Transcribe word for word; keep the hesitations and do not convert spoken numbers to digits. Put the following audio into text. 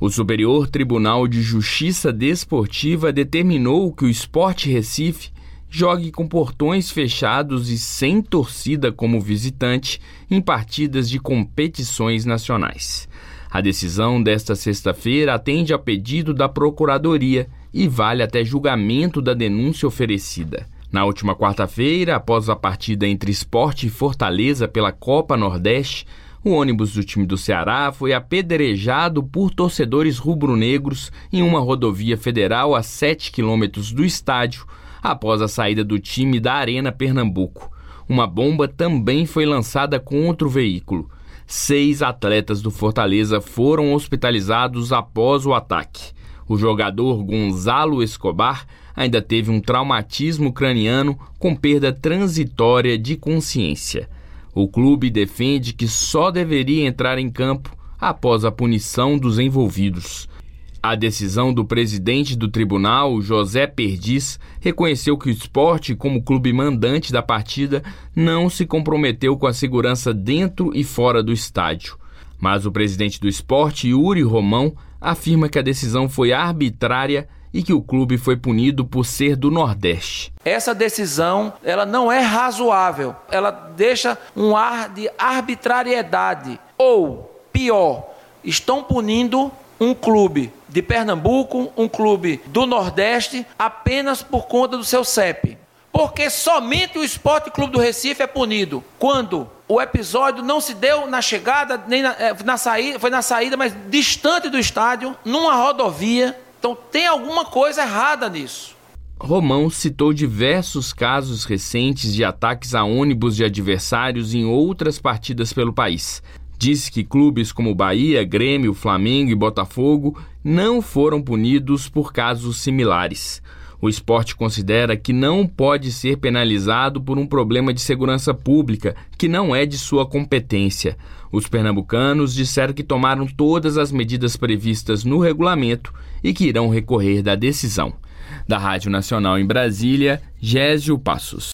O Superior Tribunal de Justiça Desportiva determinou que o Sport Recife jogue com portões fechados e sem torcida como visitante em partidas de competições nacionais. A decisão desta sexta-feira atende a pedido da Procuradoria e vale até julgamento da denúncia oferecida. Na última quarta-feira, após a partida entre Sport e Fortaleza pela Copa Nordeste, o ônibus do time do Ceará foi apedrejado por torcedores rubro-negros em uma rodovia federal a sete quilômetros do estádio, após a saída do time da Arena Pernambuco. Uma bomba também foi lançada contra o veículo. Seis atletas do Fortaleza foram hospitalizados após o ataque. O jogador Gonzalo Escobar ainda teve um traumatismo craniano com perda transitória de consciência. O clube defende que só deveria entrar em campo após a punição dos envolvidos. A decisão do presidente do tribunal, José Perdiz, reconheceu que o Sport, como clube mandante da partida, não se comprometeu com a segurança dentro e fora do estádio. Mas o presidente do Sport, Yuri Romão, afirma que a decisão foi arbitrária e que o clube foi punido por ser do Nordeste. Essa decisão, ela não é razoável, ela deixa um ar de arbitrariedade. Ou, pior, estão punindo um clube de Pernambuco, um clube do Nordeste, apenas por conta do seu C E P. Porque somente o Sport Clube do Recife é punido quando o episódio não se deu na chegada, nem na, na saída, foi na saída, mas distante do estádio, numa rodovia. Então tem alguma coisa errada nisso. Romão citou diversos casos recentes de ataques a ônibus de adversários em outras partidas pelo país. Disse que clubes como Bahia, Grêmio, Flamengo e Botafogo não foram punidos por casos similares. O Sport considera que não pode ser penalizado por um problema de segurança pública, que não é de sua competência. Os pernambucanos disseram que tomaram todas as medidas previstas no regulamento e que irão recorrer da decisão. Da Rádio Nacional em Brasília, Gésio Passos.